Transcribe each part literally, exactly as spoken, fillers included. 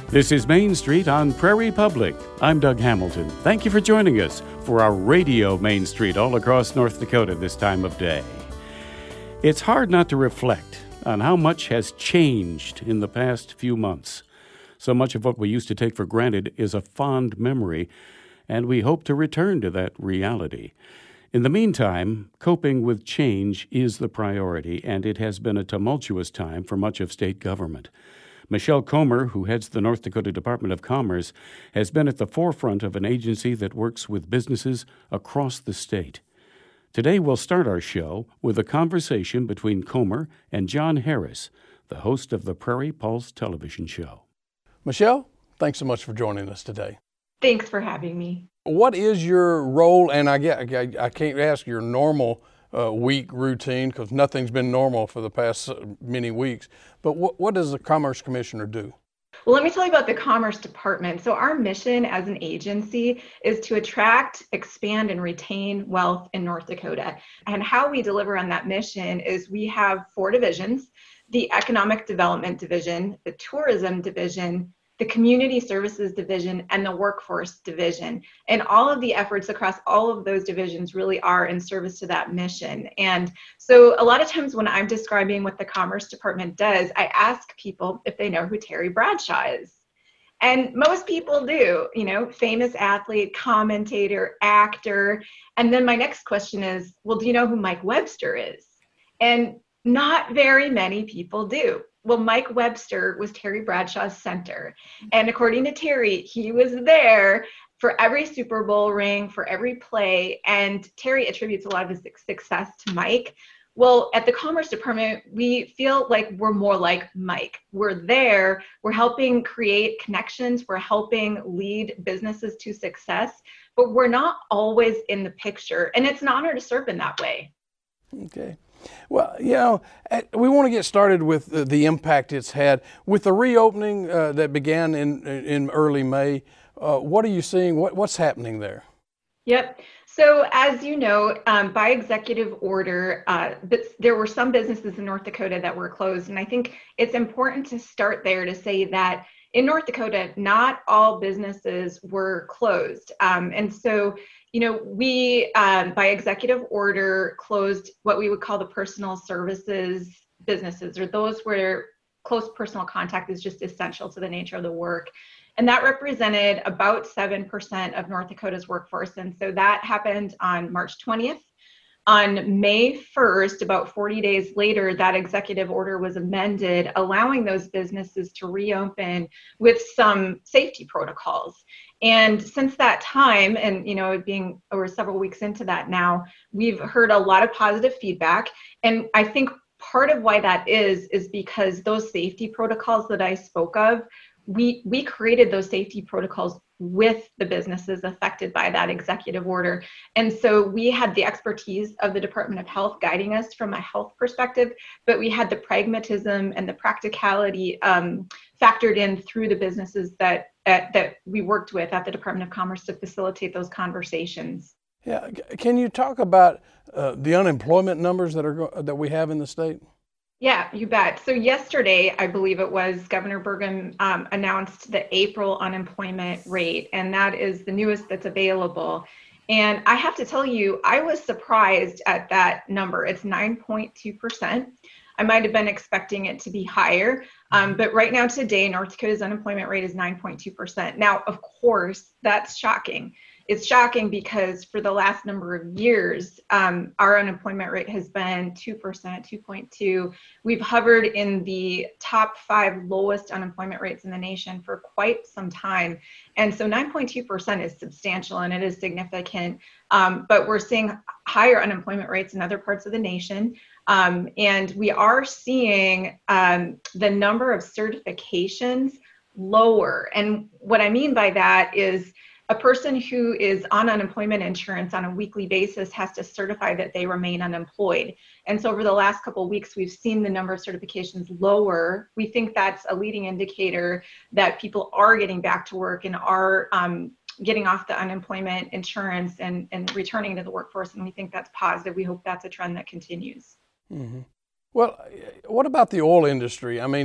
This is Main Street on Prairie Public. I'm Doug Hamilton. Thank you for joining us for our radio Main Street all across North Dakota this time of day. It's hard not to reflect on how much has changed in the past few months. So much of what we used to take for granted is a fond memory, and we hope to return to that reality. In the meantime, coping with change is the priority, and it has been a tumultuous time for much of state government. Michelle Comer, who heads the North Dakota Department of Commerce, has been at the forefront of an agency that works with businesses across the state. Today, we'll start our show with a conversation between Comer and John Harris, the host of the Prairie Pulse television show. Michelle, thanks so much for joining us today. Thanks for having me. What is your role, and I, get, I, I can't ask your normal uh, week routine because nothing's been normal for the past many weeks, but what, what does the Commerce Commissioner do? Well, let me tell you about the Commerce Department. So our mission as an agency is to attract, expand, and retain wealth in North Dakota. And how we deliver on that mission is we have four divisions: the Economic Development Division, the Tourism Division, the Community Services Division, and the Workforce Division. And all of the efforts across all of those divisions really are in service to that mission. And so a lot of times when I'm describing what the Commerce Department does, I ask people if they know who Terry Bradshaw is. And most people do, you know, famous athlete, commentator, actor. And then my next question is, well, do you know who Mike Webster is? And not very many people do. Well, Mike Webster was Terry Bradshaw's center. And according to Terry, he was there for every Super Bowl ring, for every play. And Terry attributes a lot of his success to Mike. Well, at the Commerce Department, we feel like we're more like Mike. We're there, we're helping create connections, we're helping lead businesses to success, but we're not always in the picture. And it's an honor to serve in that way. Okay. Well, you know, we want to get started with the, the impact it's had. With the reopening uh, that began in in early May, uh, what are you seeing? What, what's happening there? Yep. So as you know, um, by executive order, uh, but there were some businesses in North Dakota that were closed. And I think it's important to start there to say that in North Dakota, not all businesses were closed. Um, and so You know, we, um, by executive order, closed what we would call the personal services businesses, or those where close personal contact is just essential to the nature of the work. And that represented about seven percent of North Dakota's workforce. And so that happened on March twentieth. On May first, about forty days later, that executive order was amended, allowing those businesses to reopen with some safety protocols. And since that time, and you know, being over several weeks into that now, we've heard a lot of positive feedback. And I think part of why that is, is because those safety protocols that I spoke of, we we created those safety protocols with the businesses affected by that executive order. And so we had the expertise of the Department of Health guiding us from a health perspective, but we had the pragmatism and the practicality um, factored in through the businesses that uh, that we worked with at the Department of Commerce to facilitate those conversations. Yeah, can you talk about uh, the unemployment numbers that are that we have in the state? Yeah, you bet. So yesterday, I believe it was, Governor Burgum um, announced the April unemployment rate, and that is the newest that's available. And I have to tell you, I was surprised at that number. It's nine point two percent. I might have been expecting it to be higher, um, but right now today, North Dakota's unemployment rate is nine point two percent. Now, of course, that's shocking. It's shocking because for the last number of years, um, our unemployment rate has been two percent, two point two. We've hovered in the top five lowest unemployment rates in the nation for quite some time. And so nine point two percent is substantial and it is significant, um, but we're seeing higher unemployment rates in other parts of the nation. Um, and we are seeing um, the number of certifications lower. And what I mean by that is a person who is on unemployment insurance on a weekly basis has to certify that they remain unemployed. And so over the last couple of weeks, we've seen the number of certifications lower. We think that's a leading indicator that people are getting back to work and are um, getting off the unemployment insurance and, and returning to the workforce. And we think that's positive. We hope that's a trend that continues. Mm-hmm. Well, what about the oil industry? I mean,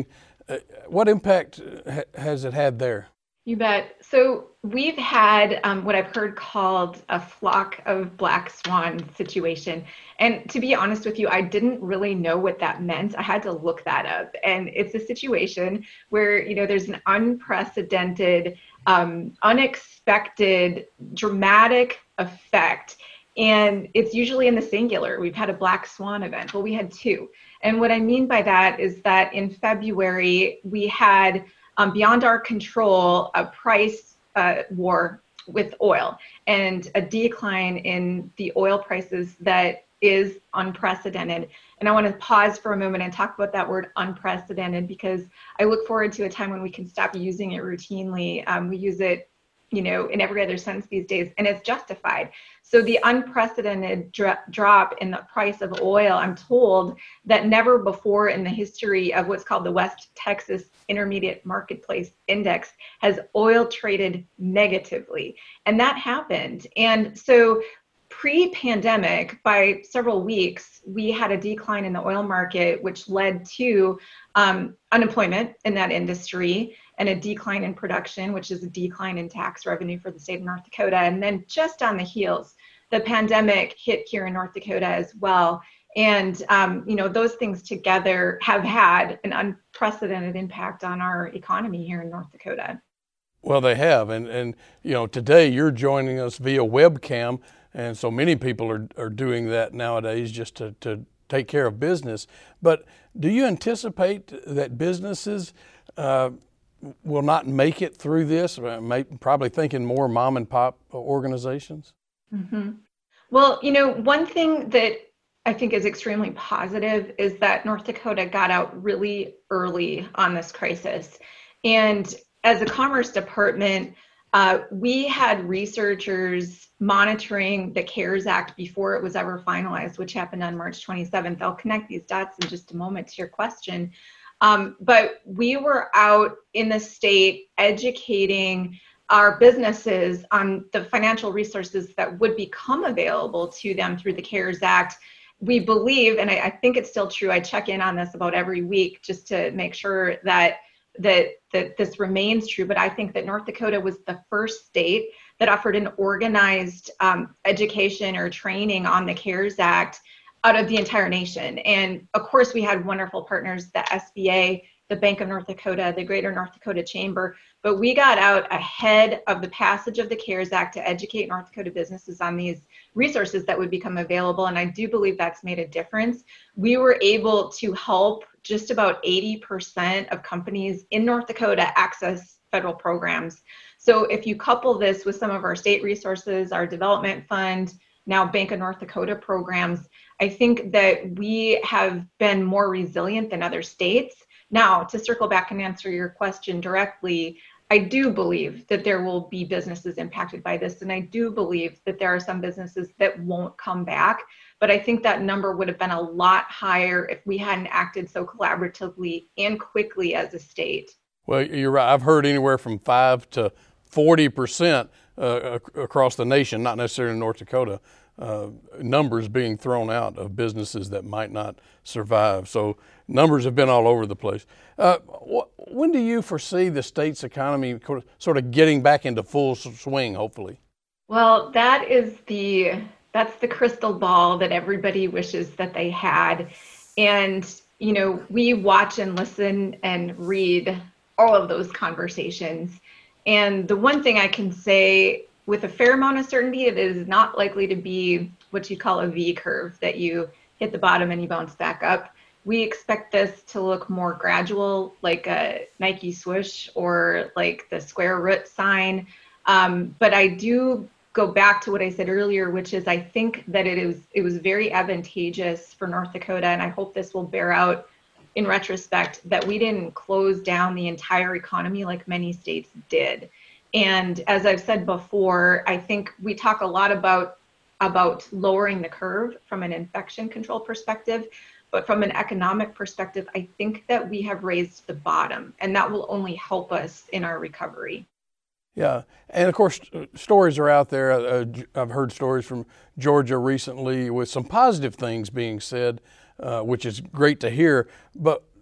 Uh, what impact ha- has it had there? You bet. So we've had um, what I've heard called a flock of black swan situation. And to be honest with you, I didn't really know what that meant. I had to look that up. And it's a situation where, you know, there's an unprecedented, um, unexpected, dramatic effect. And it's usually in the singular. We've had a black swan event. Well, we had two. And what I mean by that is that in February, we had Um, beyond our control, a price uh, war with oil and a decline in the oil prices that is unprecedented. And I want to pause for a moment and talk about that word unprecedented, because I look forward to a time when we can stop using it routinely. Um, we use it, you know, in every other sense these days, and it's justified. So the unprecedented dro- drop in the price of oil, I'm told that never before in the history of what's called the West Texas Intermediate Marketplace Index has oil traded negatively. And that happened. And so pre-pandemic, by several weeks, we had a decline in the oil market, which led to um, unemployment in that industry and a decline in production, which is a decline in tax revenue for the state of North Dakota. And then just on the heels, the pandemic hit here in North Dakota as well. And, um, you know, those things together have had an unprecedented impact on our economy here in North Dakota. Well, they have. And, and you know, today you're joining us via webcam. And so many people are, are doing that nowadays just to, to take care of business. But do you anticipate that businesses uh, will not make it through this? Probably thinking more mom and pop organizations? Mm-hmm. Well, you know, one thing that I think is extremely positive is that North Dakota got out really early on this crisis. And as a Commerce Department, uh, we had researchers monitoring the CARES Act before it was ever finalized, which happened on March twenty-seventh. I'll connect these dots in just a moment to your question. Um, but we were out in the state educating our businesses on the financial resources that would become available to them through the CARES Act. We believe, and I, I think it's still true, I check in on this about every week just to make sure that, that, that this remains true, but I think that North Dakota was the first state that offered an organized um, education or training on the CARES Act out of the entire nation. And of course, we had wonderful partners, the S B A, the Bank of North Dakota, the Greater North Dakota Chamber, but we got out ahead of the passage of the CARES Act to educate North Dakota businesses on these resources that would become available. And I do believe that's made a difference. We were able to help just about eighty percent of companies in North Dakota access federal programs. So if you couple this with some of our state resources, our development fund, now Bank of North Dakota programs, I think that we have been more resilient than other states. Now, to circle back and answer your question directly, I do believe that there will be businesses impacted by this, and I do believe that there are some businesses that won't come back, but I think that number would have been a lot higher if we hadn't acted so collaboratively and quickly as a state. Well, you're right. I've heard anywhere from five to forty percent uh, across the nation, not necessarily in North Dakota, uh, numbers being thrown out of businesses that might not survive. So numbers have been all over the place. Uh, wh- when do you foresee the state's economy sort of getting back into full swing, hopefully? Well, that is the, that's the crystal ball that everybody wishes that they had. And, you know, we watch and listen and read all of those conversations. And the one thing I can say with a fair amount of certainty, it is not likely to be what you call a V curve, that you hit the bottom and you bounce back up. We expect this to look more gradual, like a Nike swoosh or like the square root sign. Um, but I do go back to what I said earlier, which is I think that it is it was very advantageous for North Dakota, and I hope this will bear out in retrospect, that we didn't close down the entire economy like many states did. And as I've said before, I think we talk a lot about about lowering the curve from an infection control perspective, but from an economic perspective, I think that we have raised the bottom, and that will only help us in our recovery. Yeah, and of course, stories are out there. Uh, I've heard stories from Georgia recently with some positive things being said, uh, which is great to hear. But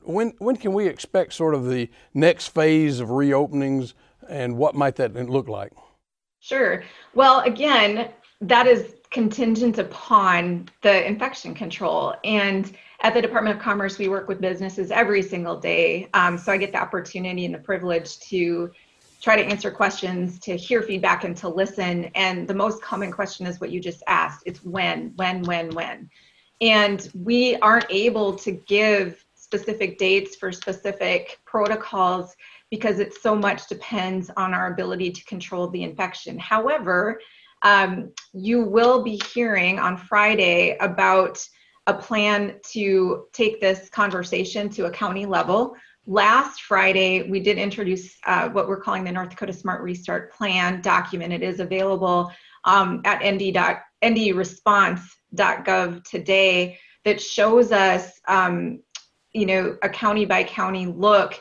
when when can we expect sort of the next phase of reopenings, and what might that look like? Sure. Well, again, that is contingent upon the infection control. And at the Department of Commerce, we work with businesses every single day. Um, so I get the opportunity and the privilege to try to answer questions, to hear feedback, and to listen. And the most common question is what you just asked. It's when, when, when, when. And we aren't able to give specific dates for specific protocols because it so much depends on our ability to control the infection. However, um, you will be hearing on Friday about a plan to take this conversation to a county level. Last Friday, we did introduce uh, what we're calling the North Dakota Smart Restart Plan document. It is available um, at n d response dot gov today, that shows us, um, you know, a county by county look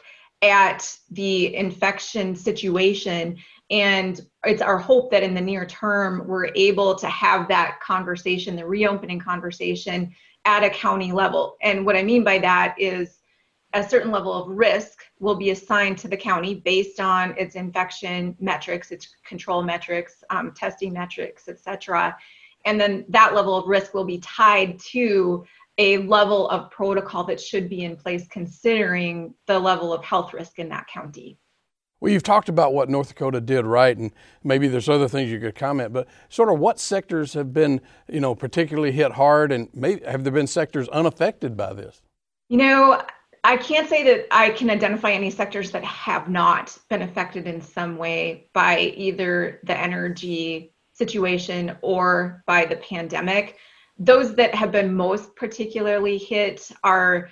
at the infection situation. And it's our hope that in the near term, we're able to have that conversation, the reopening conversation, at a county level. And what I mean by that is a certain level of risk will be assigned to the county based on its infection metrics, its control metrics, um, testing metrics, et cetera. And then that level of risk will be tied to a level of protocol that should be in place considering the level of health risk in that county. Well, you've talked about what North Dakota did right, and maybe there's other things you could comment, but sort of what sectors have been, you know, particularly hit hard, and maybe have there been sectors unaffected by this? You know, I can't say that I can identify any sectors that have not been affected in some way by either the energy situation or by the pandemic. Those that have been most particularly hit are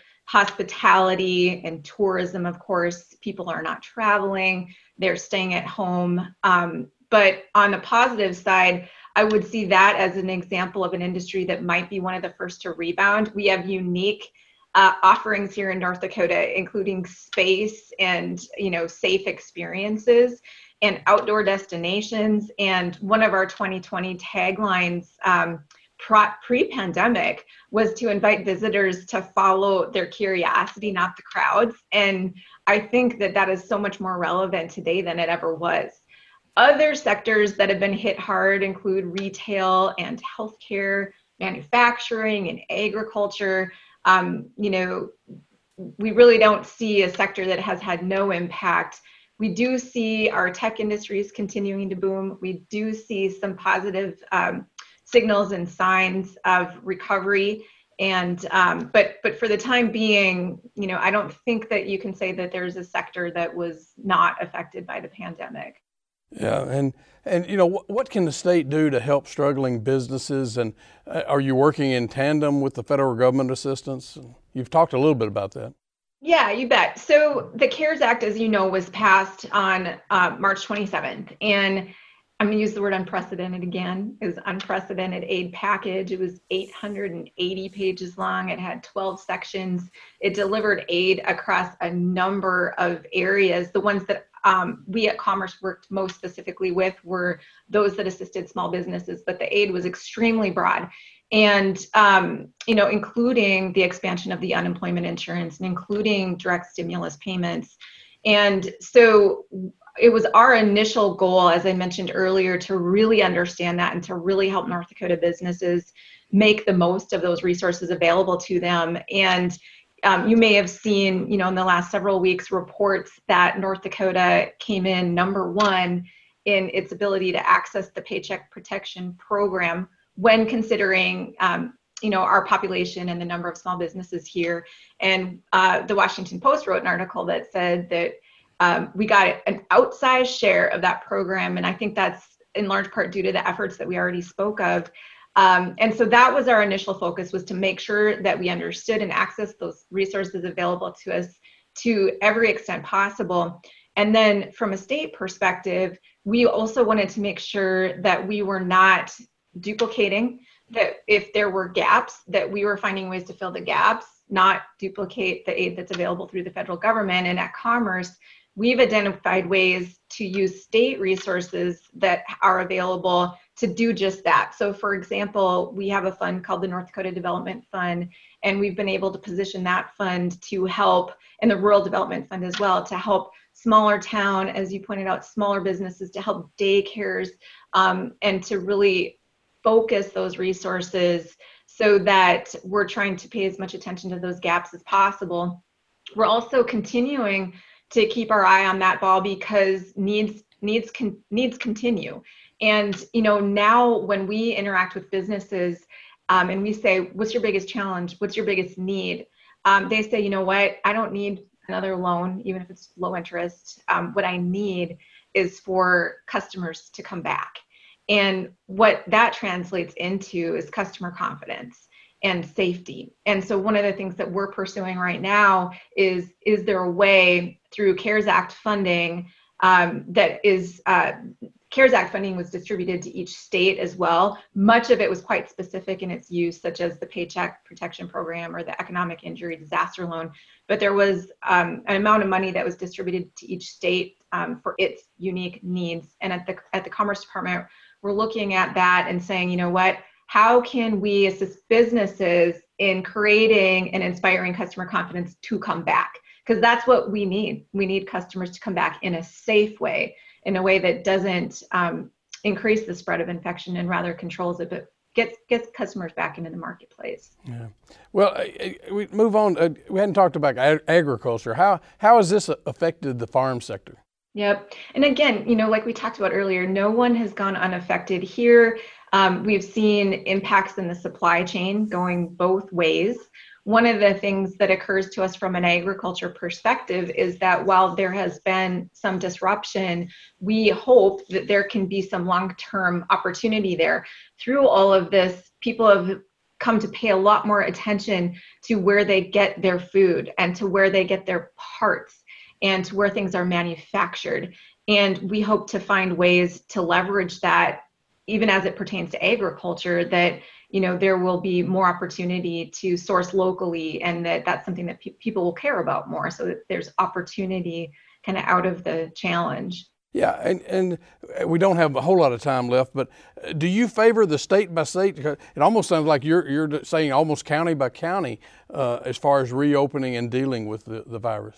hospitality and tourism. Of course, people are not traveling, they're staying at home. Um, but on the positive side, I would see that as an example of an industry that might be one of the first to rebound. We have unique uh, offerings here in North Dakota, including space and, you know, safe experiences and outdoor destinations. And one of our twenty twenty taglines, um, pre-pandemic, was to invite visitors to follow their curiosity, not the crowds. And I think that that is so much more relevant today than it ever was. Other sectors that have been hit hard include retail and healthcare, manufacturing and agriculture. Um, you know, we really don't see a sector that has had no impact. We do see our tech industries continuing to boom. We do see some positive um, signals and signs of recovery. And, um, but, but for the time being, you know, I don't think that you can say that there's a sector that was not affected by the pandemic. Yeah, and, and you know, what, what can the state do to help struggling businesses? And uh, are you working in tandem with the federal government assistance? You've talked a little bit about that. Yeah, you bet. So the CARES Act, as you know, was passed on uh, March twenty-seventh. And I'm going to use the word unprecedented again. It was an unprecedented aid package. It was eight hundred eighty pages long. It had twelve sections. It delivered aid across a number of areas. The ones that um, we at Commerce worked most specifically with were those that assisted small businesses, but the aid was extremely broad. And, um, you know, including the expansion of the unemployment insurance and including direct stimulus payments. And so it was our initial goal, as I mentioned earlier, to really understand that and to really help North Dakota businesses make the most of those resources available to them. And um, you may have seen, you know, in the last several weeks, reports that North Dakota came in number one in its ability to access the Paycheck Protection Program when considering, um, you know, our population and the number of small businesses here. And uh, the Washington Post wrote an article that said that Um, we got an outsized share of that program. And I think that's in large part due to the efforts that we already spoke of. Um, and so that was our initial focus, was to make sure that we understood and accessed those resources available to us to every extent possible. And then from a state perspective, we also wanted to make sure that we were not duplicating, that if there were gaps, that we were finding ways to fill the gaps, not duplicate the aid that's available through the federal government. And at Commerce, we've identified ways to use state resources that are available to do just that. So for example, we have a fund called the North Dakota Development Fund, and we've been able to position that fund to help, and the Rural Development Fund as well, to help smaller town, as you pointed out, smaller businesses, to help daycares, um, and to really focus those resources so that we're trying to pay as much attention to those gaps as possible. We're also continuing to keep our eye on that ball because needs needs con- needs continue. And you know, now when we interact with businesses um, and we say, "What's your biggest challenge? What's your biggest need?" Um, they say, "You know what? I don't need another loan, even if it's low interest. Um, what I need is for customers to come back." And what that translates into is customer confidence and safety. And so one of the things that we're pursuing right now is, is there a way through CARES Act funding um, that is, uh, CARES Act funding was distributed to each state as well. Much of it was quite specific in its use, such as the Paycheck Protection Program or the Economic Injury Disaster Loan. But there was um, an amount of money that was distributed to each state um, for its unique needs. And at the at the Commerce Department, we're looking at that and saying, you know what, how can we assist businesses in creating and inspiring customer confidence to come back? Because that's what we need. We need customers to come back in a safe way, in a way that doesn't um, increase the spread of infection and rather controls it, but gets gets customers back into the marketplace. Yeah. Well, uh, we move on. Uh, we hadn't talked about ag- agriculture. How how has this affected the farm sector? Yep. And again, you know, like we talked about earlier, no one has gone unaffected here. Um, we've seen impacts in the supply chain going both ways. One of the things that occurs to us from an agriculture perspective is that while there has been some disruption, we hope that there can be some long-term opportunity there. Through all of this, people have come to pay a lot more attention to where they get their food and to where they get their parts and to where things are manufactured. And we hope to find ways to leverage that, even as it pertains to agriculture, that, you know, there will be more opportunity to source locally, and that that's something that pe- people will care about more, so that there's opportunity kind of out of the challenge. Yeah, and, and we don't have a whole lot of time left, but do you favor the state by state? It almost sounds like you're you're saying almost county by county uh, as far as reopening and dealing with the, the virus.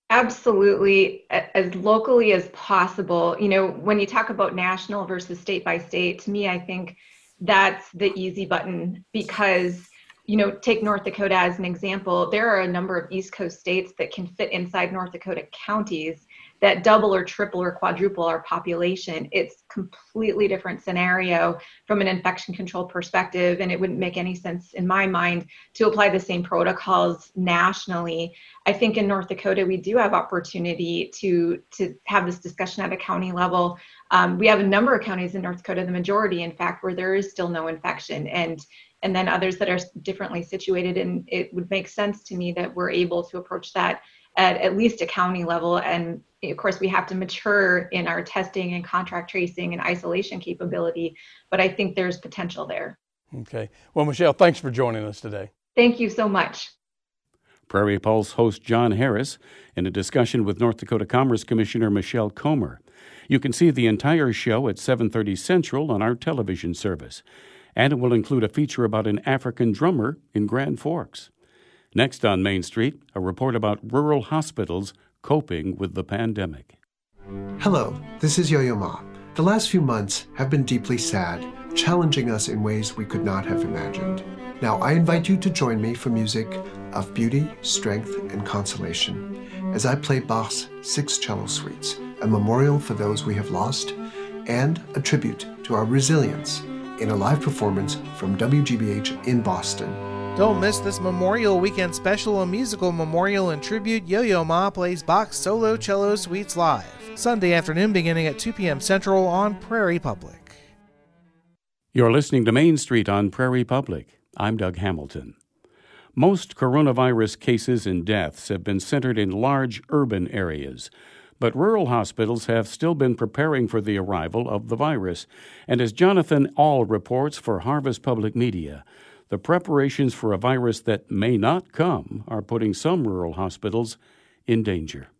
Absolutely, as locally as possible. You know, when you talk about national versus state by state, to me, I think that's the easy button, because, you know, take North Dakota as an example. There are a number of East Coast states that can fit inside North Dakota counties that double or triple or quadruple our population. It's completely different scenario from an infection control perspective, and it wouldn't make any sense in my mind to apply the same protocols nationally. I think in North Dakota, we do have opportunity to, to have this discussion at a county level. Um, we have a number of counties in North Dakota, the majority, in fact, where there is still no infection, and and then others that are differently situated. And it would make sense to me that we're able to approach that at at least a county level. And of course, we have to mature in our testing and contract tracing and isolation capability, but I think there's potential there. Okay. Well, Michelle, thanks for joining us today. Thank you so much. Prairie Pulse host John Harris in a discussion with North Dakota Commerce Commissioner Michelle Comer. You can see the entire show at seven thirty Central on our television service, and it will include a feature about an African drummer in Grand Forks. Next on Main Street, a report about rural hospitals coping with the pandemic. Hello, this is Yo-Yo Ma. The last few months have been deeply sad, challenging us in ways we could not have imagined. Now I invite you to join me for music of beauty, strength, and consolation as I play Bach's Six Cello Suites, a memorial for those we have lost, and a tribute to our resilience in a live performance from W G B H in Boston. Don't miss this Memorial Weekend special, a musical memorial and tribute. Yo-Yo Ma plays Bach's Solo Cello Suites live, Sunday afternoon beginning at two p.m. Central on Prairie Public. You're listening to Main Street on Prairie Public. I'm Doug Hamilton. Most coronavirus cases and deaths have been centered in large urban areas, but rural hospitals have still been preparing for the arrival of the virus. And as Jonathan Ahl reports for Harvest Public Media, the preparations for a virus that may not come are putting some rural hospitals in danger.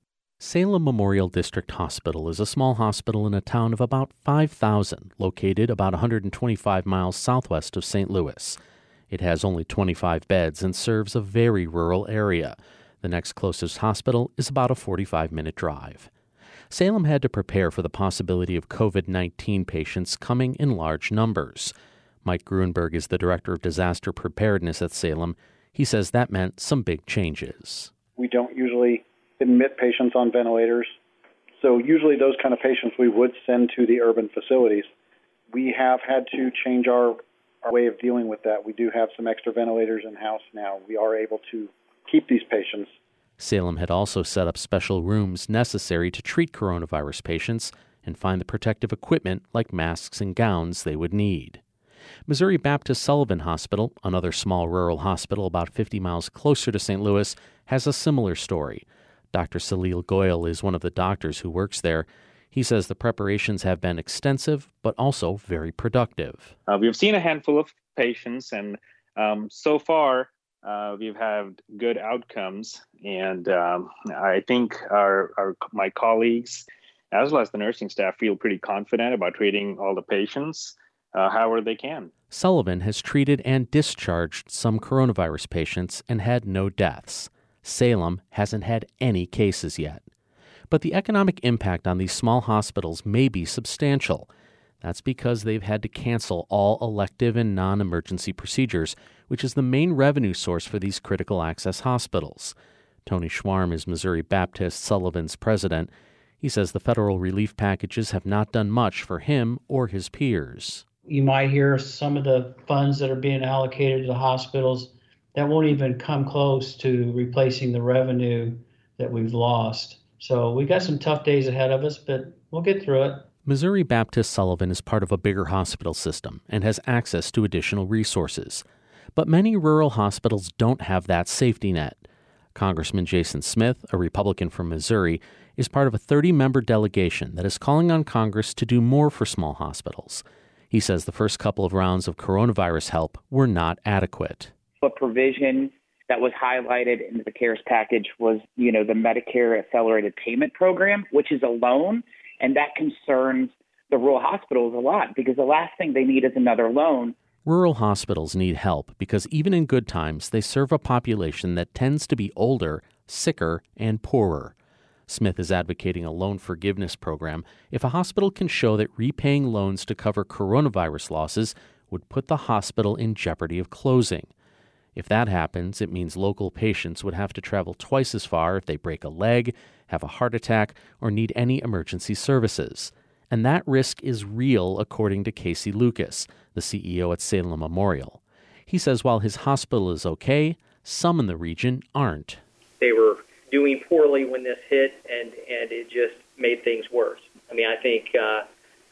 Salem Memorial District Hospital is a small hospital in a town of about five thousand, located about one hundred twenty-five miles southwest of Saint Louis. It has only twenty-five beds and serves a very rural area. The next closest hospital is about a forty-five minute drive. Salem had to prepare for the possibility of covid nineteen patients coming in large numbers. Mike Gruenberg is the director of disaster preparedness at Salem. He says that meant some big changes. We don't usually admit patients on ventilators. So usually those kind of patients we would send to the urban facilities. We have had to change our, our way of dealing with that. We do have some extra ventilators in-house now. We are able to keep these patients. Salem had also set up special rooms necessary to treat coronavirus patients and find the protective equipment like masks and gowns they would need. Missouri Baptist Sullivan Hospital, another small rural hospital about fifty miles closer to Saint Louis, has a similar story. Doctor Salil Goyal is one of the doctors who works there. He says the preparations have been extensive, but also very productive. Uh, we've seen a handful of patients, and um, so far uh, we've had good outcomes. And um, I think our, our my colleagues, as well as the nursing staff, feel pretty confident about treating all the patients uh, however they can. Sullivan has treated and discharged some coronavirus patients and had no deaths. Salem hasn't had any cases yet. But the economic impact on these small hospitals may be substantial. That's because they've had to cancel all elective and non-emergency procedures, which is the main revenue source for these critical access hospitals. Tony Schwarm is Missouri Baptist Sullivan's president. He says the federal relief packages have not done much for him or his peers. You might hear some of the funds that are being allocated to the hospitals that won't even come close to replacing the revenue that we've lost. So we got some tough days ahead of us, but we'll get through it. Missouri Baptist Sullivan is part of a bigger hospital system and has access to additional resources. But many rural hospitals don't have that safety net. Congressman Jason Smith, a Republican from Missouri, is part of a thirty-member delegation that is calling on Congress to do more for small hospitals. He says the first couple of rounds of coronavirus help were not adequate. A provision that was highlighted in the CARES package was, you know, the Medicare Accelerated Payment Program, which is a loan, and that concerns the rural hospitals a lot because the last thing they need is another loan. Rural hospitals need help because even in good times, they serve a population that tends to be older, sicker, and poorer. Smith is advocating a loan forgiveness program if a hospital can show that repaying loans to cover coronavirus losses would put the hospital in jeopardy of closing. If that happens, it means local patients would have to travel twice as far if they break a leg, have a heart attack, or need any emergency services. And that risk is real, according to Casey Lucas, the C E O at Salem Memorial. He says while his hospital is okay, some in the region aren't. They were doing poorly when this hit, and, and it just made things worse. I mean, I think, uh,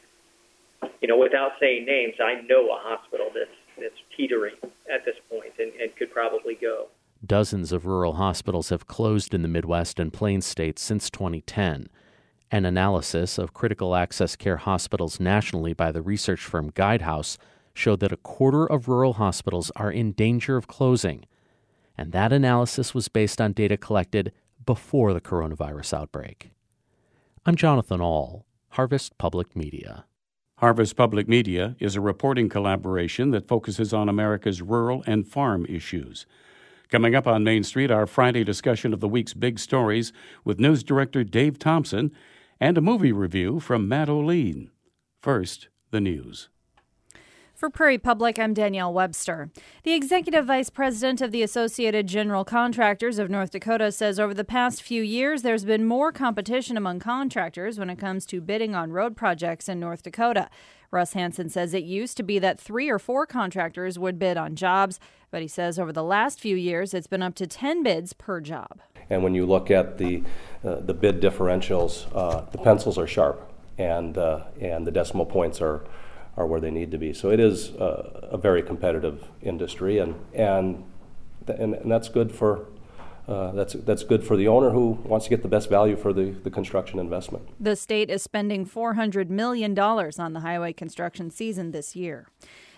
you know, without saying names, I know a hospital that's that's teetering at this point and, and could probably go. Dozens of rural hospitals have closed in the Midwest and Plains states since twenty ten. An analysis of critical access care hospitals nationally by the research firm Guidehouse showed that a quarter of rural hospitals are in danger of closing. And that analysis was based on data collected before the coronavirus outbreak. I'm Jonathan Ahl, Harvest Public Media. Harvest Public Media is a reporting collaboration that focuses on America's rural and farm issues. Coming up on Main Street, our Friday discussion of the week's big stories with news director Dave Thompson and a movie review from Matt O'Lean. First, the news. For Prairie Public, I'm Danielle Webster. The executive vice president of the Associated General Contractors of North Dakota says over the past few years there's been more competition among contractors when it comes to bidding on road projects in North Dakota. Russ Hansen says it used to be that three or four contractors would bid on jobs, but he says over the last few years it's been up to ten bids per job. And when you look at the uh, the bid differentials, uh, the pencils are sharp, and uh, and the decimal points are. are where they need to be. So it is uh, a very competitive industry, and and and, and that's good for uh, that's that's good for the owner who wants to get the best value for the, the construction investment. The state is spending four hundred million dollars on the highway construction season this year.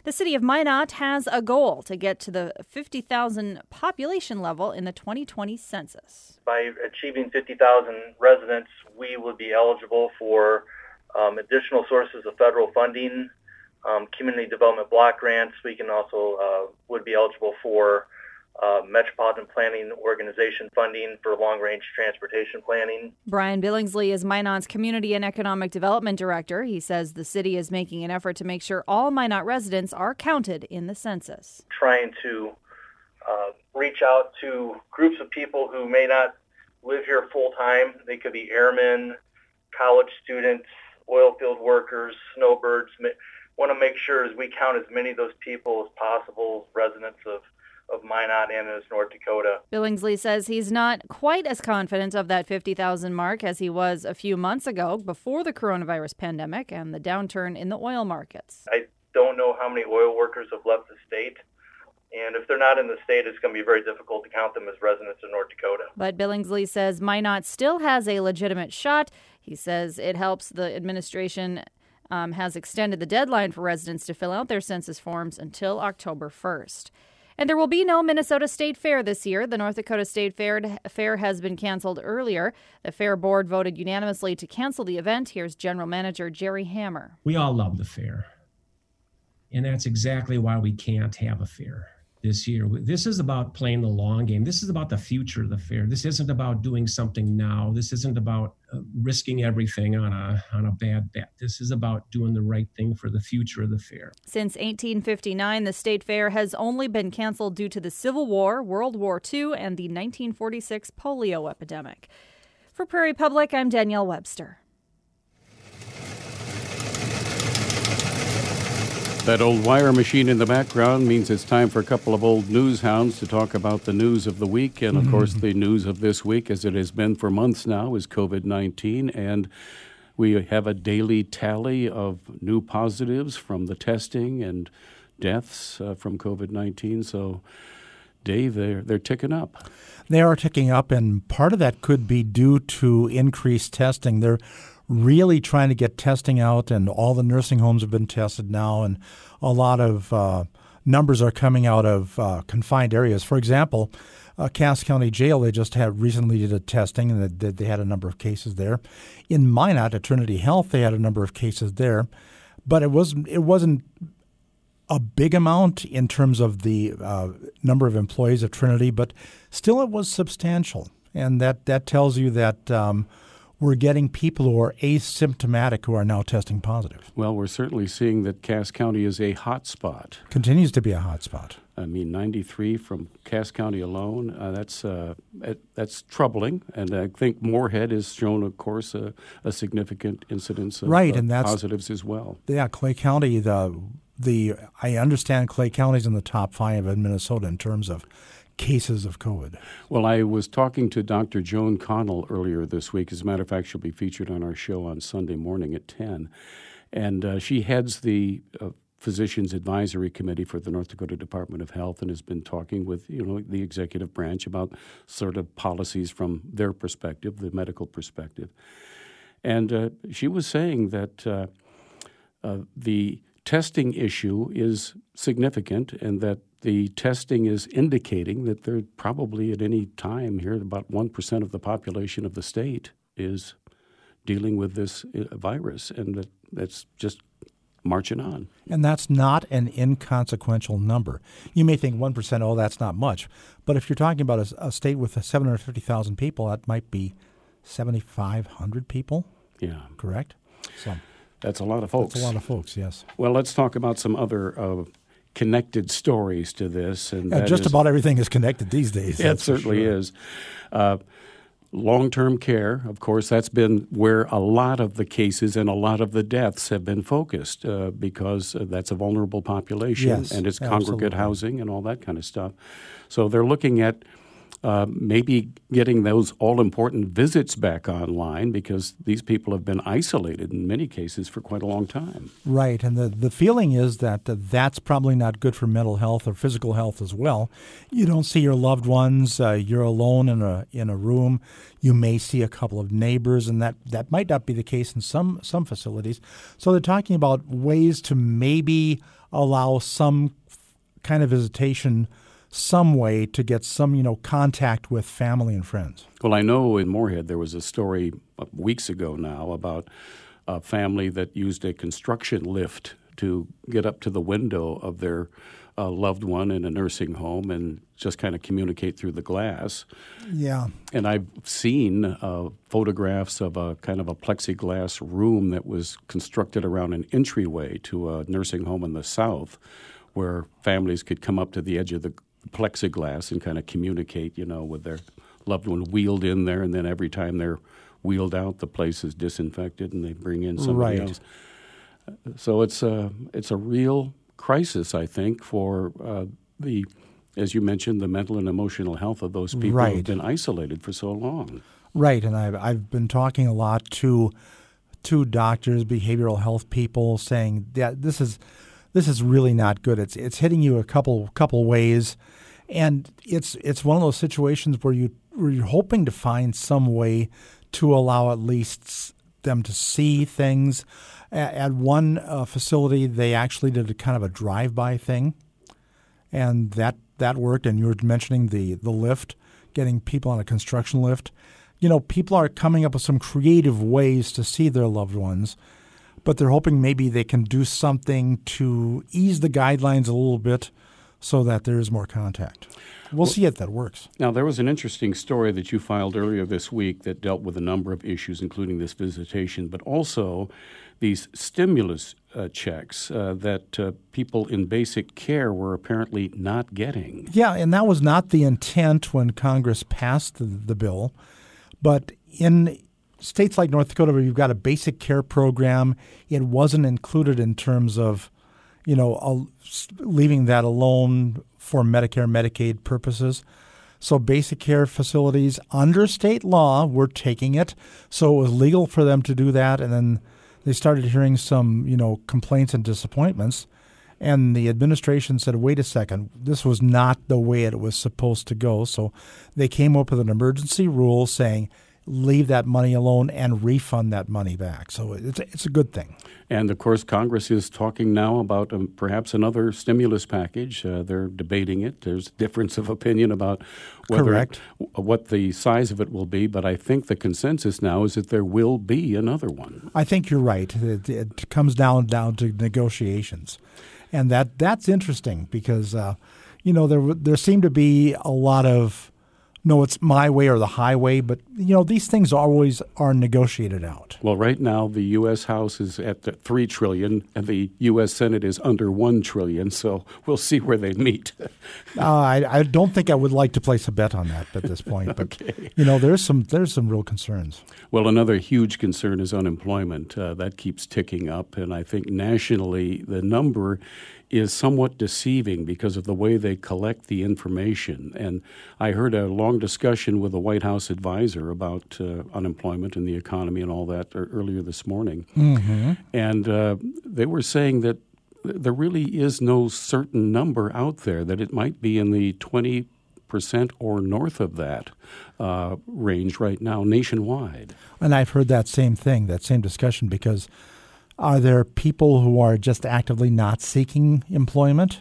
The city of Minot has a goal to get to the fifty thousand population level in the twenty twenty census. By achieving fifty thousand residents, we would be eligible for um, additional sources of federal funding, um, community development block grants. We can also uh, would be eligible for uh, metropolitan planning organization funding for long-range transportation planning. Brian Billingsley is Minot's Community and Economic Development Director. He says the city is making an effort to make sure all Minot residents are counted in the census. Trying to uh, reach out to groups of people who may not live here full-time. They could be airmen, college students, oil field workers, snowbirds. Want to make sure as we count as many of those people as possible, residents of of Minot and as North Dakota. Billingsley says he's not quite as confident of that fifty thousand mark as he was a few months ago before the coronavirus pandemic and the downturn in the oil markets. I don't know how many oil workers have left the state, and if they're not in the state, it's going to be very difficult to count them as residents of North Dakota. But Billingsley says Minot still has a legitimate shot. He says it helps the administration um, has extended the deadline for residents to fill out their census forms until October first. And there will be no Minnesota State Fair this year. The North Dakota State Fair, Fair has been canceled earlier. The Fair Board voted unanimously to cancel the event. Here's General Manager Jerry Hammer. We all love the fair, and that's exactly why we can't have a fair this year. This is about playing the long game. This is about the future of the fair. This isn't about doing something now. This isn't about uh, risking everything on a on a bad bet. This is about doing the right thing for the future of the fair. Since eighteen fifty-nine, the State Fair has only been canceled due to the Civil War, World War Two, and the nineteen forty-six polio epidemic. For Prairie Public, I'm Danielle Webster. That old wire machine in the background means it's time for a couple of old news hounds to talk about the news of the week. And, of mm-hmm. course, the news of this week, as it has been for months now, is covid nineteen. And we have a daily tally of new positives from the testing and deaths uh, from covid nineteen. So, Dave, they're, they're ticking up. They are ticking up, and part of that could be due to increased testing. They're really trying to get testing out, and all the nursing homes have been tested now, and a lot of uh, numbers are coming out of uh, confined areas. For example, uh, Cass County Jail, they just had recently did a testing, and they, they had a number of cases there. In Minot at Trinity Health, they had a number of cases there, but it wasn't it wasn't a big amount in terms of the uh, number of employees at Trinity, but still it was substantial, and that that tells you that. Um, We're getting people who are asymptomatic who are now testing positive. Well, we're certainly seeing that Cass County is a hot spot. Continues to be a hot spot. I mean, ninety-three from Cass County alone, uh, that's uh, it, that's troubling. And I think Moorhead has shown, of course, a, a significant incidence of, right, of and that's, positives as well. Yeah, Clay County, the the I understand Clay County's in the top five in Minnesota in terms of cases of COVID. Well, I was talking to Doctor Joan Connell earlier this week. As a matter of fact, she'll be featured on our show on Sunday morning at ten. And uh, she heads the uh, Physicians Advisory Committee for the North Dakota Department of Health and has been talking with, you know, the executive branch about sort of policies from their perspective, the medical perspective. And uh, she was saying that uh, uh, the testing issue is significant and that the testing is indicating that there probably at any time here about one percent of the population of the state is dealing with this virus, and that that's just marching on. And that's not an inconsequential number. You may think one percent, oh, that's not much. But if you're talking about a, a state with seven hundred fifty thousand people, that might be seventy-five hundred people. Yeah. Correct? So that's a lot of folks. That's a lot of folks, yes. Well, let's talk about some other uh, connected stories to this. And yeah, just is, about everything is connected these days. It certainly sure. is. Uh, long-term care, of course, that's been where a lot of the cases and a lot of the deaths have been focused uh, because uh, that's a vulnerable population yes, and it's absolutely. congregate housing and all that kind of stuff. So they're looking at Uh, maybe getting those all-important visits back online because these people have been isolated in many cases for quite a long time. Right, and the, the feeling is that uh, that's probably not good for mental health or physical health as well. You don't see your loved ones. Uh, you're alone in a in a room. You may see a couple of neighbors, and that, that might not be the case in some, some facilities. So they're talking about ways to maybe allow some kind of visitation some way to get some, you know, contact with family and friends. Well, I know in Moorhead there was a story weeks ago now about a family that used a construction lift to get up to the window of their uh, loved one in a nursing home and just kind of communicate through the glass. Yeah. And I've seen uh, photographs of a kind of a plexiglass room that was constructed around an entryway to a nursing home in the south where families could come up to the edge of the plexiglass and kind of communicate, you know, with their loved one wheeled in there, and then every time they're wheeled out, the place is disinfected and they bring in somebody right. else. So it's a, it's a real crisis, I think, for uh, the, as you mentioned, the mental and emotional health of those people right. who have been isolated for so long. Right, and I've, I've been talking a lot to to doctors, behavioral health people, saying that this is this is really not good. It's it's hitting you a couple couple ways, and it's it's one of those situations where you where you're hoping to find some way to allow at least them to see things. At, at one uh, facility, they actually did a kind of a drive-by thing, and that that worked. And you were mentioning the the lift, getting people on a construction lift. You know, people are coming up with some creative ways to see their loved ones, but they're hoping maybe they can do something to ease the guidelines a little bit so that there is more contact. We'll, well see if that works. Now, there was an interesting story that you filed earlier this week that dealt with a number of issues, including this visitation, but also these stimulus uh, checks uh, that uh, people in basic care were apparently not getting. Yeah, and that was not the intent when Congress passed the, the bill. But in states like North Dakota, where you've got a basic care program, it wasn't included in terms of, you know, uh, leaving that alone for Medicare, Medicaid purposes. So basic care facilities under state law were taking it. So it was legal for them to do that. And then they started hearing some, you know, complaints and disappointments. And the administration said, wait a second, this was not the way it was supposed to go. So they came up with an emergency rule saying, leave that money alone and refund that money back. So it's a, it's a good thing. And, of course, Congress is talking now about um, perhaps another stimulus package. Uh, they're debating it. There's a difference of opinion about whether Correct. what the size of it will be. But I think the consensus now is that there will be another one. I think you're right. It, it comes down, down to negotiations. And that that's interesting because, uh, you know, there there seem to be a lot of, no, it's my way or the highway, but, you know, these things always are negotiated out. Well, right now the U S House is at the three trillion dollars and the U S Senate is under one trillion dollars, so we'll see where they meet. uh, I, I don't think I would like to place a bet on that at this point, but, okay. you know, there's some there's some real concerns. Well, another huge concern is unemployment. Uh, that keeps ticking up, and I think nationally the number is somewhat deceiving because of the way they collect the information. And I heard a long discussion with a White House advisor about uh, unemployment and the economy and all that earlier this morning. Mm-hmm. And uh, they were saying that there really is no certain number out there, that it might be in the twenty percent or north of that uh, range right now nationwide. And I've heard that same thing, that same discussion, because are there people who are just actively not seeking employment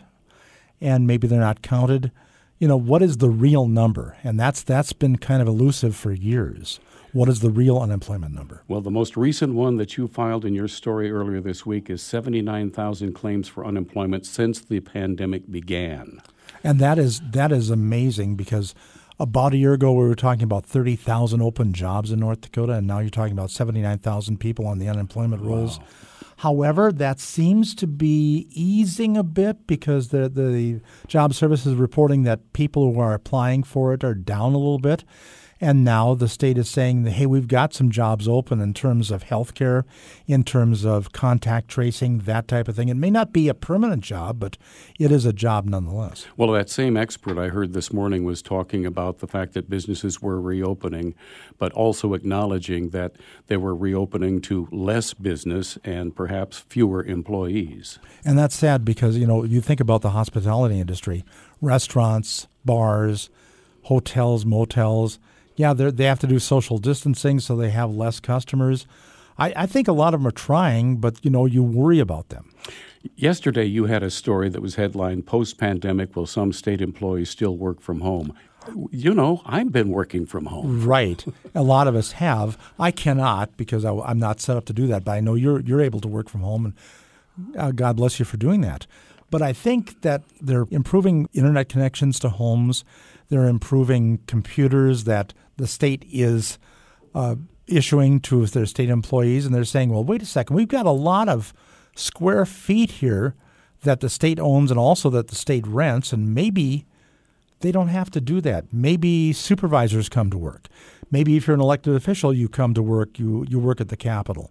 and maybe they're not counted? You know, what is the real number? And that's that's been kind of elusive for years. What is the real unemployment number? Well, the most recent one that you filed in your story earlier this week is seventy-nine thousand claims for unemployment since the pandemic began. And that is that is amazing because about a year ago we were talking about thirty thousand open jobs in North Dakota, and now you're talking about seventy-nine thousand people on the unemployment rolls. Wow. However, that seems to be easing a bit because the, the job service is reporting that people who are applying for it are down a little bit. And now the state is saying, that, hey, we've got some jobs open in terms of healthcare, in terms of contact tracing, that type of thing. It may not be a permanent job, but it is a job nonetheless. Well, that same expert I heard this morning was talking about the fact that businesses were reopening, but also acknowledging that they were reopening to less business and perhaps fewer employees. And that's sad because, you know, you think about the hospitality industry, restaurants, bars, hotels, motels. Yeah, they have to do social distancing, so they have less customers. I, I think a lot of them are trying, but, you know, you worry about them. Yesterday, you had a story that was headlined, Post-Pandemic, Will Some State Employees Still Work from Home? You know, I've been working from home. Right. A lot of us have. I cannot because I, I'm not set up to do that, but I know you're you're able to work from home, and uh, God bless you for doing that. But I think that they're improving internet connections to homes. They're improving computers that the state is uh, issuing to their state employees, and they're saying, well, wait a second, we've got a lot of square feet here that the state owns and also that the state rents, and maybe they don't have to do that. Maybe supervisors come to work. Maybe if you're an elected official, you come to work, you, you work at the Capitol.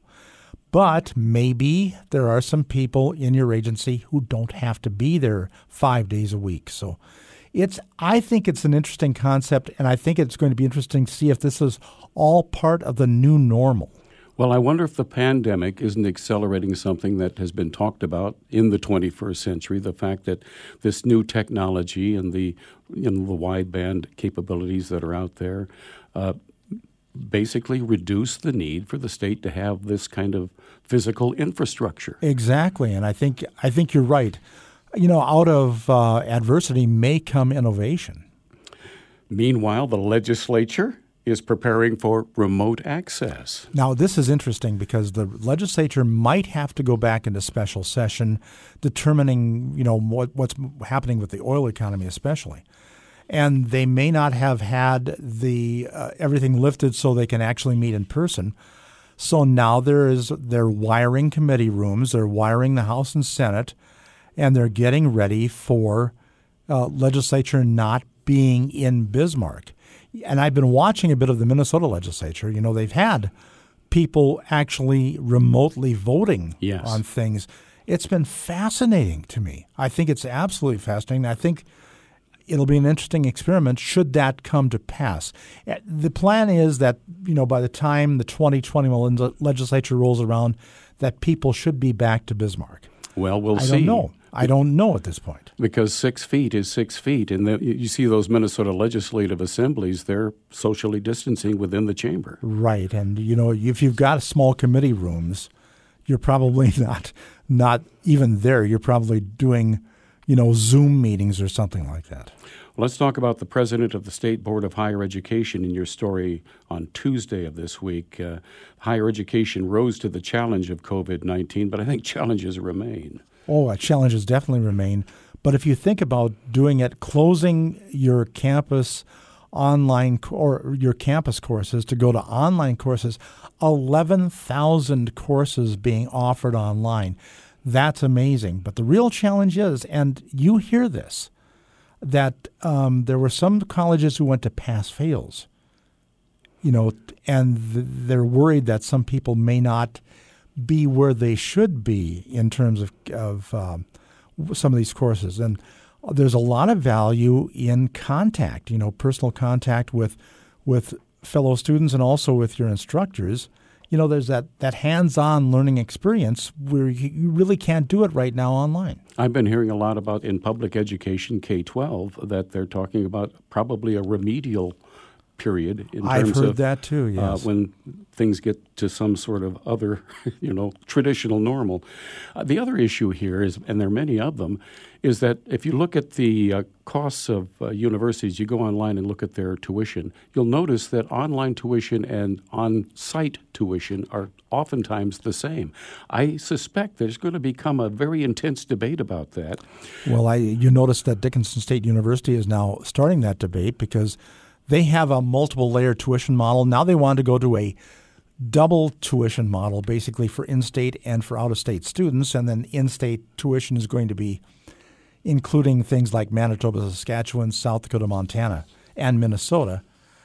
But maybe there are some people in your agency who don't have to be there five days a week. So it's I think it's an interesting concept, and I think it's going to be interesting to see if this is all part of the new normal. Well, I wonder if the pandemic isn't accelerating something that has been talked about in the twenty-first century, the fact that this new technology and the, you know, the wideband capabilities that are out there uh, basically reduce the need for the state to have this kind of physical infrastructure. Exactly, and I think I think you're right. You know, out of uh, adversity may come innovation. Meanwhile, the legislature is preparing for remote access. Now, this is interesting because the legislature might have to go back into special session determining, you know, what, what's happening with the oil economy especially. And they may not have had the uh, everything lifted so they can actually meet in person. So now there is they're wiring committee rooms, they're wiring the House and Senate, and they're getting ready for uh, legislature not being in Bismarck. And I've been watching a bit of the Minnesota legislature. You know, they've had people actually remotely voting yes. on things. It's been fascinating to me. I think it's absolutely fascinating. I think it'll be an interesting experiment should that come to pass. The plan is that, you know, by the time the twenty twenty-one legislature rolls around, that people should be back to Bismarck. Well, we'll I see. I don't know. I don't know at this point. Because six feet is six feet. And the, you see those Minnesota legislative assemblies, they're socially distancing within the chamber. Right. And, you know, if you've got small committee rooms, you're probably not not even there. You're probably doing, you know, Zoom meetings or something like that. Let's talk about the president of the State Board of Higher Education in your story on Tuesday of this week. Uh, higher education rose to the challenge of covid nineteen, but I think challenges remain. Oh, challenges definitely remain. But if you think about doing it, closing your campus online or your campus courses to go to online courses, eleven thousand courses being offered online. That's amazing. But the real challenge is, and you hear this, that um, there were some colleges who went to pass-fails, you know, and th- they're worried that some people may not be where they should be in terms of, of um, some of these courses. And there's a lot of value in contact, you know, personal contact with with fellow students and also with your instructors. You know, there's that, that hands-on learning experience where you, you really can't do it right now online. I've been hearing a lot about in public education, K twelve, that they're talking about probably a remedial period in I've terms heard of that too, yes. uh, when things get to some sort of other, you know, traditional normal. Uh, the other issue here is, and there are many of them, is that if you look at the uh, costs of uh, universities, you go online and look at their tuition, you'll notice that online tuition and on-site tuition are oftentimes the same. I suspect there's going to become a very intense debate about that. Well, I you notice that Dickinson State University is now starting that debate because they have a multiple layer tuition model. Now they want to go to a double tuition model, basically for in-state and for out-of-state students, and then in-state tuition is going to be including things like Manitoba, Saskatchewan, South Dakota, Montana, and Minnesota.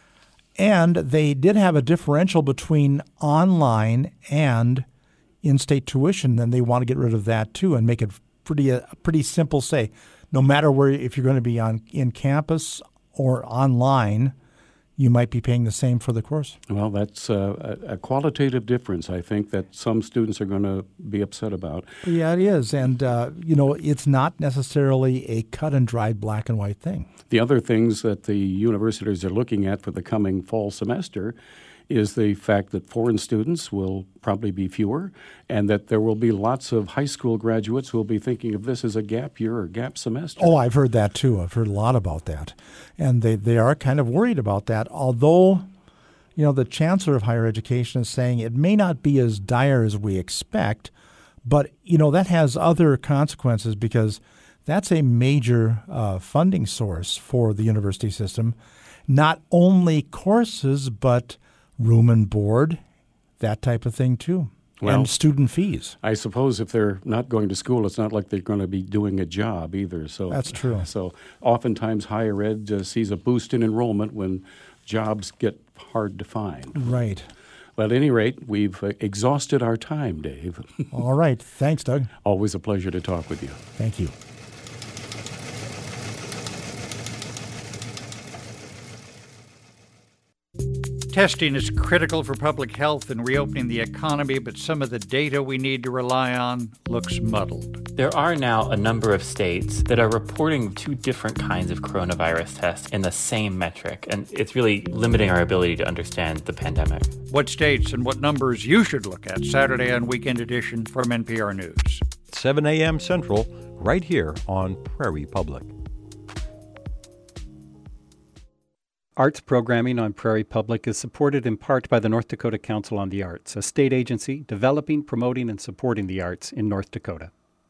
And they did have a differential between online and in-state tuition, and they want to get rid of that too and make it pretty uh, pretty simple. Say, no matter where, if you're going to be on in campus or online, you might be paying the same for the course. Well, that's uh, a, a qualitative difference, I think, that some students are going to be upset about. Yeah, it is. And, uh, you know, it's not necessarily a cut-and-dried black and white thing. The other things that the universities are looking at for the coming fall semester is the fact that foreign students will probably be fewer, and that there will be lots of high school graduates who will be thinking of this as a gap year or gap semester. Oh, I've heard that too. I've heard a lot about that. And they, they are kind of worried about that, although, you know, the Chancellor of Higher Education is saying it may not be as dire as we expect, but, you know, that has other consequences because that's a major uh, funding source for the university system. Not only courses, but room and board, that type of thing too, well, and student fees. I suppose if they're not going to school, it's not like they're going to be doing a job either. So that's true. So oftentimes higher ed uh, sees a boost in enrollment when jobs get hard to find. Right. Well, at any rate, we've uh, exhausted our time, Dave. All right. Thanks, Doug. Always a pleasure to talk with you. Thank you. Testing is critical for public health and reopening the economy, but some of the data we need to rely on looks muddled. There are now a number of states that are reporting two different kinds of coronavirus tests in the same metric, and it's really limiting our ability to understand the pandemic. What states and what numbers you should look at Saturday on Weekend Edition from N P R News. seven a.m. Central, right here on Prairie Public. Arts programming on Prairie Public is supported in part by the North Dakota Council on the Arts, a state agency developing, promoting, and supporting the arts in North Dakota.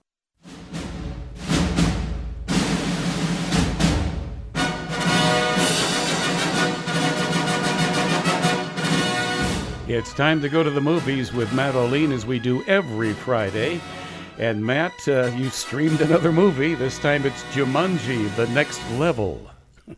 It's time to go to the movies with Matt Olien, as we do every Friday. And Matt, uh, you streamed another movie. This time it's Jumanji, The Next Level.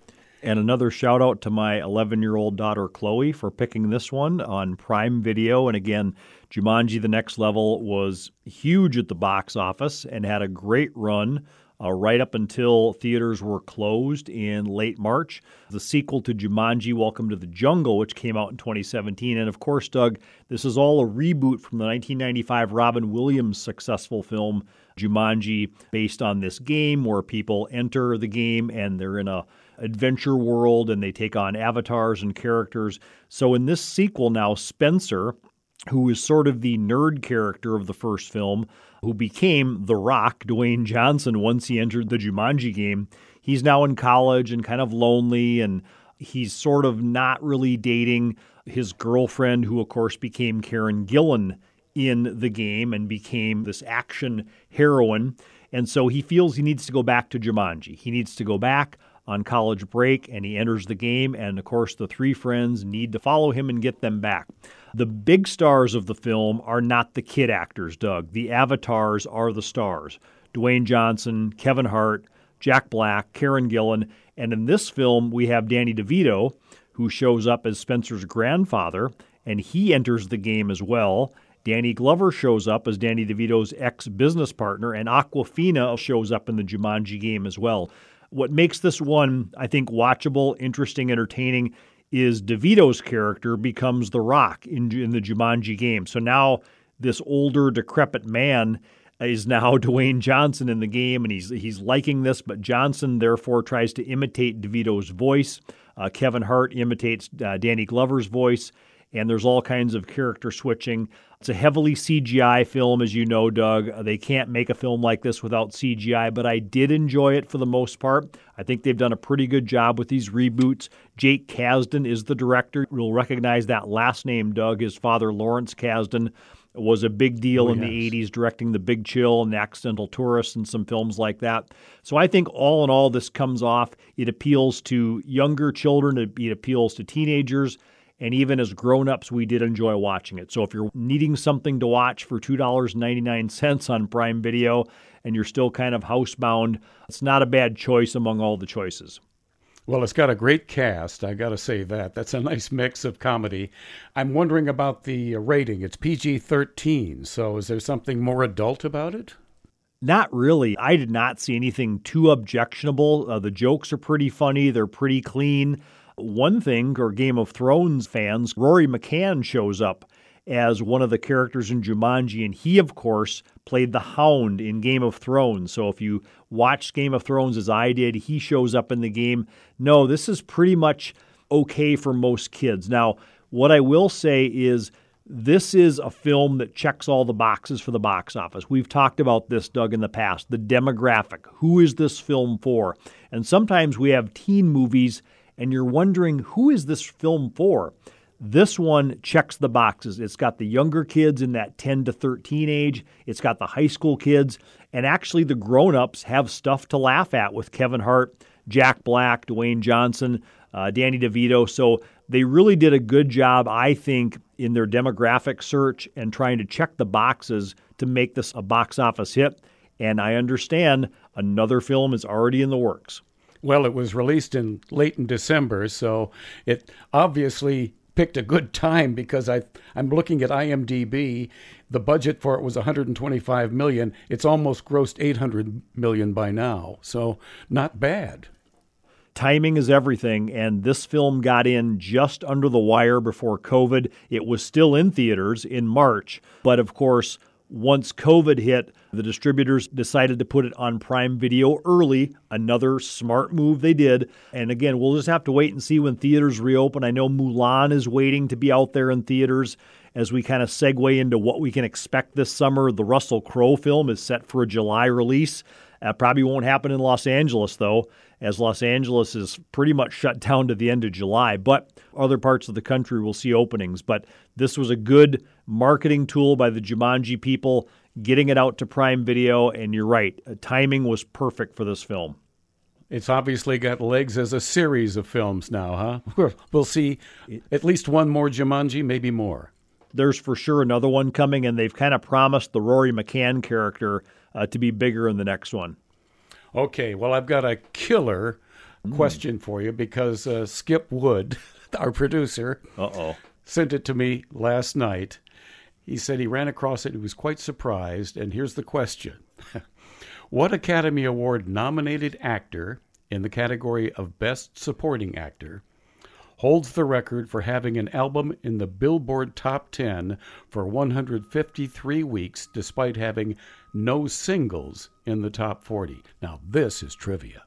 And another shout out to my eleven-year-old daughter, Chloe, for picking this one on Prime Video. And again, Jumanji The Next Level was huge at the box office and had a great run uh, right up until theaters were closed in late March. The sequel to Jumanji, Welcome to the Jungle, which came out in twenty seventeen. And of course, Doug, this is all a reboot from the nineteen ninety-five Robin Williams successful film, Jumanji, based on this game where people enter the game and they're in a adventure world and they take on avatars and characters. So in this sequel now, Spencer, who is sort of the nerd character of the first film, who became The Rock, Dwayne Johnson, once he entered the Jumanji game, he's now in college and kind of lonely, and he's sort of not really dating his girlfriend, who of course became Karen Gillan in the game and became this action heroine. And so he feels he needs to go back to Jumanji. He needs to go back on college break, and he enters the game, and of course the three friends need to follow him and get them back. The big stars of the film are not the kid actors, Doug. The avatars are the stars. Dwayne Johnson, Kevin Hart, Jack Black, Karen Gillan, and in this film we have Danny DeVito, who shows up as Spencer's grandfather, and he enters the game as well. Danny Glover shows up as Danny DeVito's ex-business partner, and Awkwafina shows up in the Jumanji game as well. What makes this one, I think, watchable, interesting, entertaining is DeVito's character becomes The Rock in, in the Jumanji game. So now this older, decrepit man is now Dwayne Johnson in the game, and he's he's liking this, but Johnson, therefore, tries to imitate DeVito's voice. Uh, Kevin Hart imitates uh, Danny Glover's voice, and there's all kinds of character switching. It's a heavily C G I film, as you know, Doug. They can't make a film like this without C G I, but I did enjoy it for the most part. I think they've done a pretty good job with these reboots. Jake Kasdan is the director. You'll recognize that last name, Doug. His father, Lawrence Kasdan, was a big deal oh, in yes. the eighties, directing The Big Chill and The Accidental Tourist and some films like that. So I think all in all, this comes off. It appeals to younger children. It appeals to teenagers. And even as grown-ups, we did enjoy watching it. So if you're needing something to watch for two dollars and ninety-nine cents on Prime Video and you're still kind of housebound, it's not a bad choice among all the choices. Well, it's got a great cast, I got to say that. That's a nice mix of comedy. I'm wondering about the rating. It's P G thirteen, so is there something more adult about it? Not really. I did not see anything too objectionable. Uh, the jokes are pretty funny. They're pretty clean. One thing, or Game of Thrones fans, Rory McCann shows up as one of the characters in Jumanji, and he, of course, played the Hound in Game of Thrones. So if you watched Game of Thrones as I did, he shows up in the game. No, this is pretty much okay for most kids. Now, what I will say is This is a film that checks all the boxes for the box office. We've talked about this, Doug, in the past. The demographic. Who is this film for? And sometimes we have teen movies, and you're wondering, who is this film for? This one checks the boxes. It's got the younger kids in that ten to thirteen age. It's got the high school kids. And actually, the grown-ups have stuff to laugh at with Kevin Hart, Jack Black, Dwayne Johnson, uh, Danny DeVito. So they really did a good job, I think, in their demographic search and trying to check the boxes to make this a box office hit. And I understand another film is already in the works. Well, it was released in late in December, so it obviously picked a good time because I, I'm looking at I M D B. The budget for it was one hundred twenty-five million dollars. It's almost grossed eight hundred million dollars by now, so not bad. Timing is everything, and this film got in just under the wire before COVID. It was still in theaters in March, but of course, once COVID hit, the distributors decided to put it on Prime Video early, another smart move they did. And again, we'll just have to wait and see when theaters reopen. I know Mulan is waiting to be out there in theaters as we kind of segue into what we can expect this summer. The Russell Crowe film is set for a July release. That probably won't happen in Los Angeles, though, as Los Angeles is pretty much shut down to the end of July. But other parts of the country will see openings. But this was a good marketing tool by the Jumanji people, getting it out to Prime Video. And you're right, timing was perfect for this film. It's obviously got legs as a series of films now, huh? We'll see at least one more Jumanji, maybe more. There's for sure another one coming, and they've kind of promised the Rory McCann character uh, to be bigger in the next one. Okay, well, I've got a killer mm. question for you because uh, Skip Wood, our producer, Uh-oh. sent it to me last night. He said he ran across it. He was quite surprised, and here's the question. What Academy Award-nominated actor in the category of Best Supporting Actor holds the record for having an album in the Billboard Top ten for one hundred fifty-three weeks despite having no singles in the top forty? Now, this is trivia.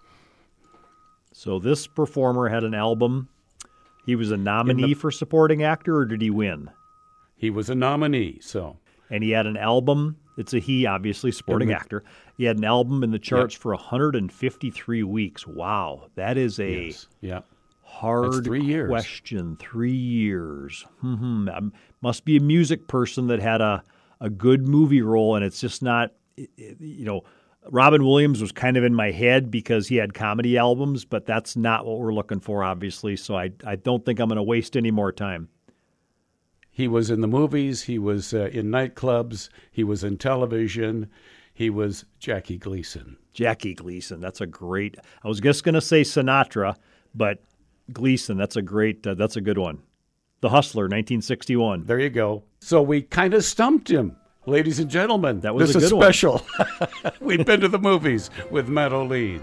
So this performer had an album. He was a nominee the, for supporting actor, or did he win? He was a nominee, so. And he had an album. It's a he, obviously, supporting the, actor. He had an album in the charts yep. for one hundred fifty-three weeks. Wow, that is a... Yes. Yeah. Hard three years. question. Three years. Mm-hmm. Um, must be a music person that had a, a good movie role, and it's just not, it, it, you know, Robin Williams was kind of in my head because he had comedy albums, but that's not what we're looking for, obviously, so I, I don't think I'm going to waste any more time. He was in the movies. He was uh, in nightclubs. He was in television. He was Jackie Gleason. Jackie Gleason. That's a great, I was just going to say Sinatra, but Gleason, that's a great, uh, that's a good one. The Hustler, nineteen sixty-one. There you go. So we kind of stumped him, ladies and gentlemen. That was this a good is special. We've been to the movies with Matt O'Lean.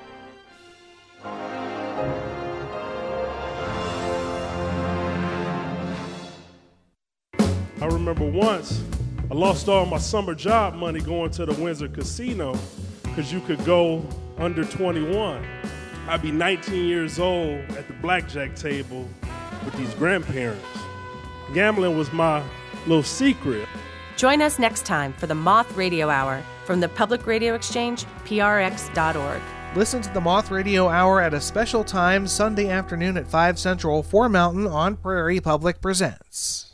I remember once I lost all my summer job money going to the Windsor Casino because you could go under twenty-one. I'd be nineteen years old at the blackjack table with these grandparents. Gambling was my little secret. Join us next time for the Moth Radio Hour from the Public Radio Exchange, P R X dot org. Listen to the Moth Radio Hour at a special time Sunday afternoon at five Central, four Mountain on Prairie Public Presents.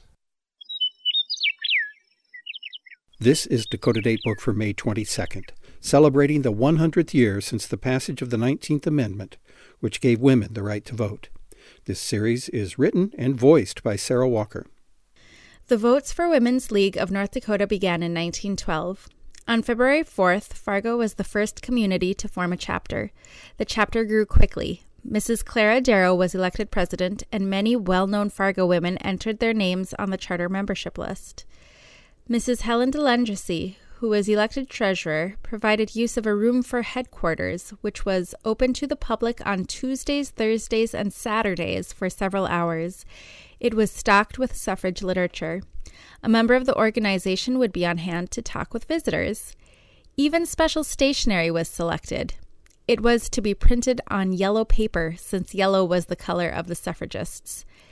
This is Dakota Datebook for May twenty-second, celebrating the one hundredth year since the passage of the nineteenth Amendment, which gave women the right to vote. This series is written and voiced by Sarah Walker. The Votes for Women's League of North Dakota began in nineteen twelve. On February fourth, Fargo was the first community to form a chapter. The chapter grew quickly. Missus Clara Darrow was elected president, and many well-known Fargo women entered their names on the charter membership list. Missus Helen DeLendressy, who was elected treasurer, provided use of a room for headquarters, which was open to the public on Tuesdays, Thursdays, and Saturdays for several hours. It was stocked with suffrage literature. A member of the organization would be on hand to talk with visitors. Even special stationery was selected. It was to be printed on yellow paper, since yellow was the color of the suffragists.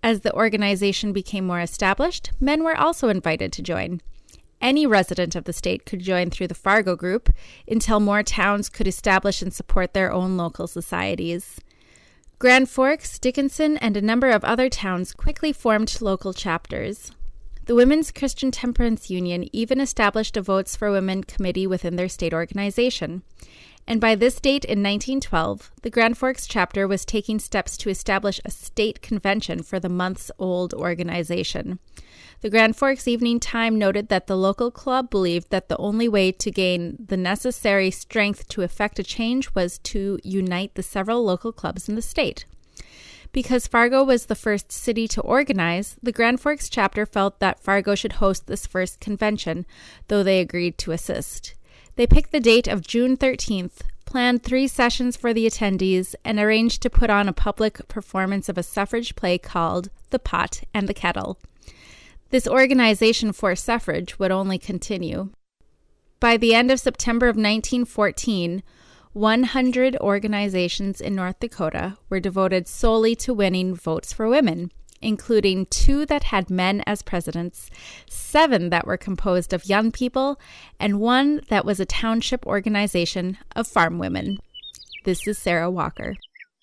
As the organization became more established, men were also invited to join. Any resident of the state could join through the Fargo Group until more towns could establish and support their own local societies. Grand Forks, Dickinson, and a number of other towns quickly formed local chapters. The Women's Christian Temperance Union even established a Votes for Women committee within their state organization. And by this date in nineteen twelve, the Grand Forks chapter was taking steps to establish a state convention for the months-old organization. The Grand Forks Evening Time noted that the local club believed that the only way to gain the necessary strength to effect a change was to unite the several local clubs in the state. Because Fargo was the first city to organize, the Grand Forks chapter felt that Fargo should host this first convention, though they agreed to assist. They picked the date of June thirteenth, planned three sessions for the attendees, and arranged to put on a public performance of a suffrage play called The Pot and the Kettle. This organization for suffrage would only continue. By the end of September of nineteen fourteen, one hundred organizations in North Dakota were devoted solely to winning votes for women, including two that had men as presidents, seven that were composed of young people, and one that was a township organization of farm women. This is Sarah Walker.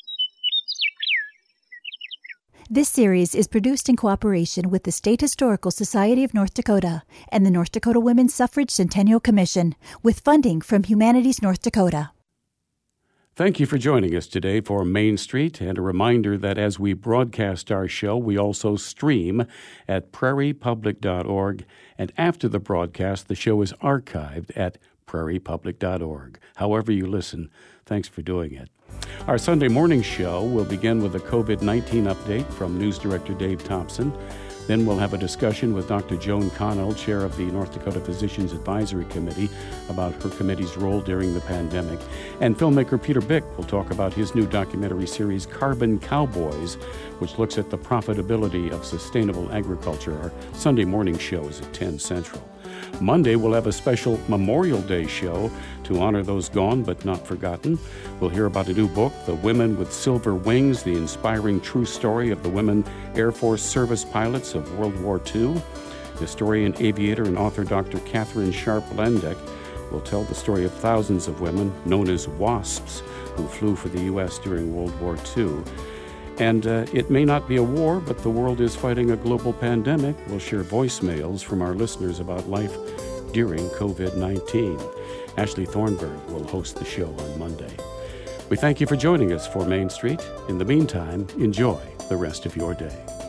This series is produced in cooperation with the State Historical Society of North Dakota and the North Dakota Women's Suffrage Centennial Commission, with funding from Humanities North Dakota. Thank you for joining us today for Main Street, and a reminder that as we broadcast our show, we also stream at prairie public dot org, and after the broadcast, the show is archived at prairie public dot org. However you listen, thanks for doing it. Our Sunday morning show will begin with a covid nineteen update from News Director Dave Thompson. Then we'll have a discussion with Doctor Joan Connell, chair of the North Dakota Physicians Advisory Committee, about her committee's role during the pandemic. And filmmaker Peter Bick will talk about his new documentary series, Carbon Cowboys, which looks at the profitability of sustainable agriculture. Our Sunday morning show is at ten Central. Monday, we'll have a special Memorial Day show to honor those gone but not forgotten. We'll hear about a new book, The Women with Silver Wings, the inspiring true story of the women Air Force service pilots of World War Two. Historian, aviator, and author Doctor Catherine Sharp-Lendeck will tell the story of thousands of women known as WASPs who flew for the U S during World War Two. And uh, it may not be a war, but the world is fighting a global pandemic. We'll share voicemails from our listeners about life during covid nineteen. Ashley Thornburg will host the show on Monday. We thank you for joining us for Main Street. In the meantime, enjoy the rest of your day.